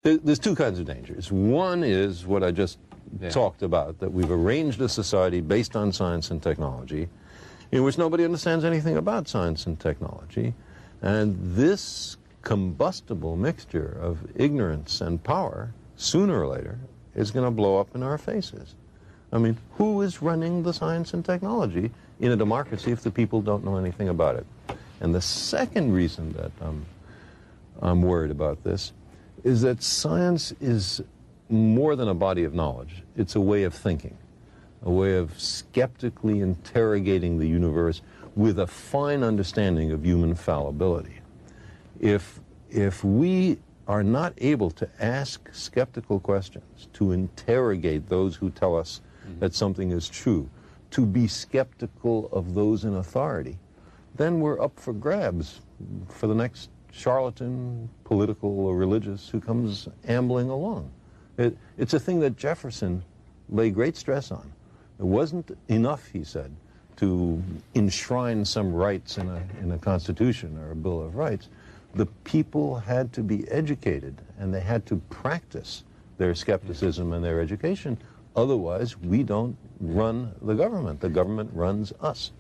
There's two kinds of dangers. One is what I just talked about, that we've arranged a society based on science and technology in which nobody understands anything about science and technology. And this combustible mixture of ignorance and power, sooner or later, is going to blow up in our faces. I mean, who is running the science and technology in a democracy if the people don't know anything about it? And the second reason that I'm worried about this is that science is more than a body of knowledge. It's a way of thinking, a way of skeptically interrogating the universe with a fine understanding of human fallibility. If we are not able to ask skeptical questions, to interrogate those who tell us that something is true, to be skeptical of those in authority, then we're up for grabs for the next charlatan, political or religious, who comes ambling along. It's a thing that Jefferson lay great stress on. It wasn't enough, he said, to enshrine some rights in a constitution or a Bill of Rights. The people had to be educated, and they had to practice their skepticism and their education. Otherwise, we don't run the government. The government runs us.